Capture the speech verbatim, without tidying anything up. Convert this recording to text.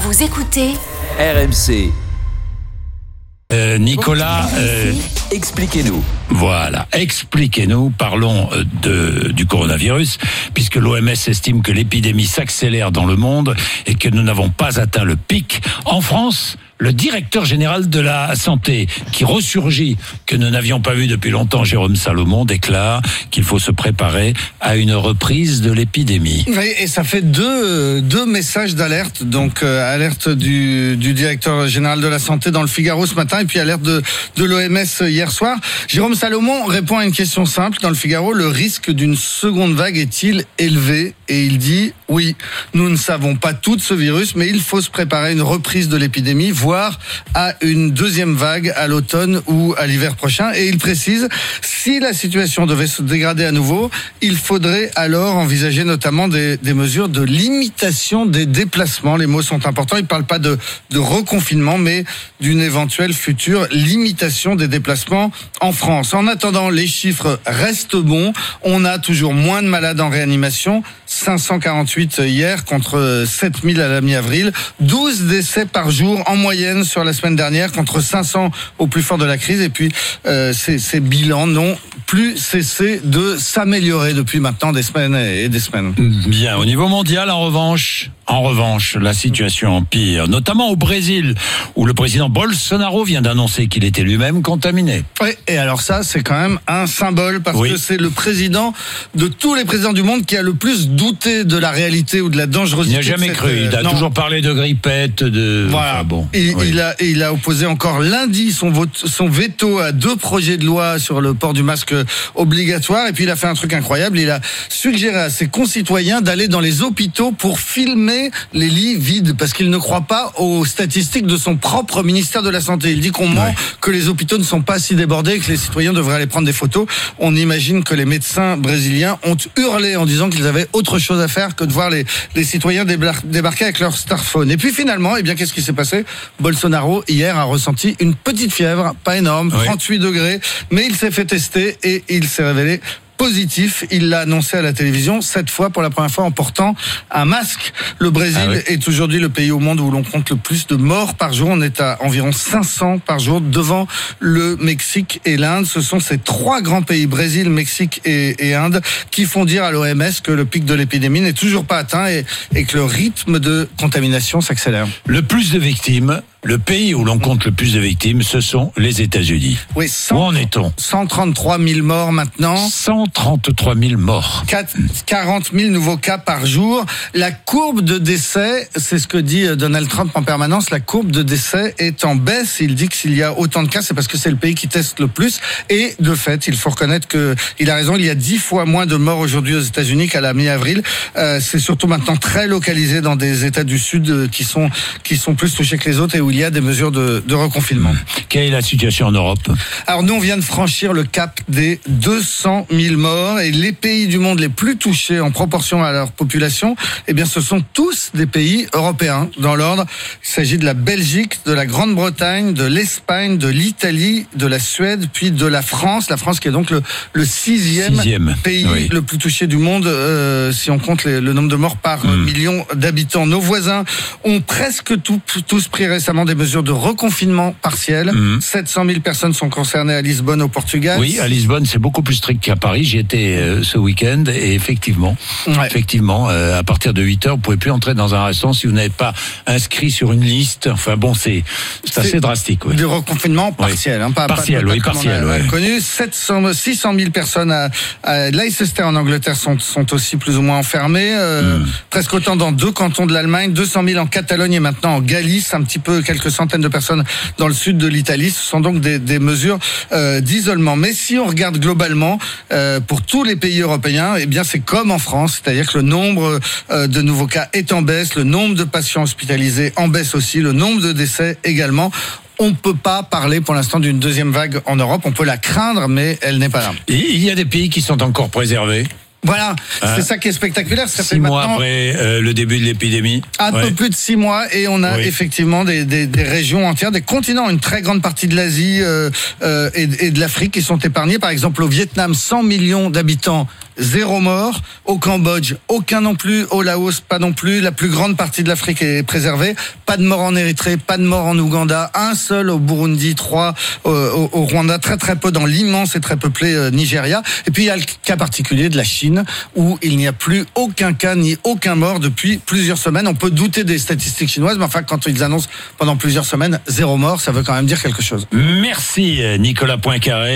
Vous écoutez R M C. Euh, Nicolas, euh, expliquez-nous. Voilà, expliquez-nous, parlons de, du coronavirus, puisque l'O M S estime que l'épidémie s'accélère dans le monde et que nous n'avons pas atteint le pic. En France, le directeur général de la santé, qui ressurgit, que nous n'avions pas vu depuis longtemps, Jérôme Salomon, déclare qu'il faut se préparer à une reprise de l'épidémie. Oui, et ça fait deux, deux messages d'alerte. Donc, euh, alerte du, du directeur général de la santé dans le Figaro ce matin, et puis alerte de, de l'O M S hier soir. Jérôme Salomon répond à une question simple dans le Figaro. Le risque d'une seconde vague est-il élevé? Et il dit, oui, nous ne savons pas tout de ce virus, mais il faut se préparer à une reprise de l'épidémie, voire à une deuxième vague à l'automne ou à l'hiver prochain. Et il précise, si la situation devait se dégrader à nouveau, il faudrait alors envisager notamment des, des mesures de limitation des déplacements. Les mots sont importants. Il ne parle pas de, de reconfinement, mais d'une éventuelle future limitation des déplacements en France. En attendant, les chiffres restent bons. On a toujours moins de malades en réanimation. cinq cent quarante-huit hier contre sept mille à la mi-avril. douze décès par jour en moyenne sur la semaine dernière contre cinq cents au plus fort de la crise. Et puis, euh, ces, ces bilans n'ont plus cessé de s'améliorer depuis maintenant des semaines et des semaines. Bien, au niveau mondial, en revanche, en revanche, la situation empire, notamment au Brésil, où le président Bolsonaro vient d'annoncer qu'il était lui-même contaminé. Oui, et alors ça, c'est quand même un symbole, parce oui. que c'est le président de tous les présidents du monde qui a le plus douté de la réalité ou de la dangerosité. Il n'a jamais cette... cru, il a non. toujours parlé de grippette, de... Voilà, enfin, bon. Et, oui. il, a, et il a opposé encore lundi son, vote, son veto à deux projets de loi sur le port du masque obligatoire, et puis il a fait un truc incroyable, il a suggéré à ses concitoyens d'aller dans les hôpitaux pour filmer les lits vides, parce qu'il ne croit pas aux statistiques de son propre ministère de la Santé. Il dit qu'on ment, ouais. que les hôpitaux ne sont pas si débordés, que les citoyens devraient aller prendre des photos. On imagine que les médecins brésiliens ont hurlé en disant qu'ils avaient autre chose à faire que de voir les, les citoyens débarquer avec leur smartphone. Et puis finalement, eh bien, qu'est-ce qui s'est passé? Bolsonaro, hier, a ressenti une petite fièvre, pas énorme, oui. trente-huit degrés, mais il s'est fait tester et il s'est révélé positif. Il l'a annoncé à la télévision, cette fois pour la première fois en portant un masque. Le Brésil ah oui. est aujourd'hui le pays au monde où l'on compte le plus de morts par jour. On est à environ cinq cents par jour devant le Mexique et l'Inde. Ce sont ces trois grands pays, Brésil, Mexique et, et Inde, qui font dire à l'O M S que le pic de l'épidémie n'est toujours pas atteint et, et que le rythme de contamination s'accélère. Le plus de victimes, le pays où l'on compte le plus de victimes, ce sont les États-Unis. Oui, cent, où en est-on? cent trente-trois mille morts maintenant. cent trente-trois mille morts. quarante mille nouveaux cas par jour. La courbe de décès, c'est ce que dit Donald Trump en permanence, la courbe de décès est en baisse. Il dit que s'il y a autant de cas, c'est parce que c'est le pays qui teste le plus. Et de fait, il faut reconnaître qu'il a raison, il y a dix fois moins de morts aujourd'hui aux États-Unis qu'à la mi-avril. Euh, c'est surtout maintenant très localisé dans des États du Sud qui sont, qui sont plus touchés que les autres et où il y a des mesures de, de reconfinement. Quelle est la situation en Europe? Alors nous, on vient de franchir le cap des deux cent mille morts et les pays du monde les plus touchés en proportion à leur population, eh bien, ce sont tous des pays européens. Dans l'ordre, il s'agit de la Belgique, de la Grande-Bretagne, de l'Espagne, de l'Italie, de la Suède, puis de la France. La France qui est donc le, le sixième, sixième pays oui. le plus touché du monde, euh, si on compte les, le nombre de morts par mmh. million d'habitants. Nos voisins ont presque tout, tous pris récemment des mesures de reconfinement partiel. Mmh. sept cent mille personnes sont concernées à Lisbonne, au Portugal. Oui, à Lisbonne, c'est beaucoup plus strict qu'à Paris. J'y étais euh, ce week-end et effectivement, ouais. effectivement, euh, à partir de huit heures, vous pouvez plus entrer dans un restaurant si vous n'êtes pas inscrit sur une liste. Enfin bon, c'est, c'est assez drastique. Oui. Du reconfinement partiel, oui. hein, pas partiel, pas, pas, oui, pas partiel. On a ouais. connu sept cents, six cent mille personnes à, à Leicester en Angleterre sont, sont aussi plus ou moins enfermées. Euh, mmh. Presque autant dans deux cantons de l'Allemagne, deux cent mille en Catalogne et maintenant en Galice, un petit peu quelques centaines de personnes dans le sud de l'Italie. Ce sont donc des, des mesures euh, d'isolement. Mais si on regarde globalement, euh, pour tous les pays européens, eh bien c'est comme en France, c'est-à-dire que le nombre euh, de nouveaux cas est en baisse, le nombre de patients hospitalisés en baisse aussi, le nombre de décès également. On ne peut pas parler pour l'instant d'une deuxième vague en Europe. On peut la craindre, mais elle n'est pas là. Et il y a des pays qui sont encore préservés. Voilà, hein? C'est ça qui est spectaculaire. Ça six fait mois maintenant après euh, le début de l'épidémie. Un ouais. peu plus de six mois et on a oui. effectivement des, des, des régions entières, des continents, une très grande partie de l'Asie euh, euh, et, et de l'Afrique qui sont épargnés. Par exemple, au Vietnam, cent millions d'habitants zéro mort. Au Cambodge, aucun non plus. Au Laos, pas non plus. La plus grande partie de l'Afrique est préservée. Pas de mort en Érythrée, pas de mort en Ouganda. Un seul au Burundi, trois euh, au, au Rwanda, très très peu dans l'immense et très peuplé euh, Nigeria. Et puis il y a le cas particulier de la Chine, où il n'y a plus aucun cas ni aucun mort depuis plusieurs semaines. On peut douter des statistiques chinoises, mais enfin quand ils annoncent pendant plusieurs semaines zéro mort, ça veut quand même dire quelque chose. Merci Nicolas Poincaré.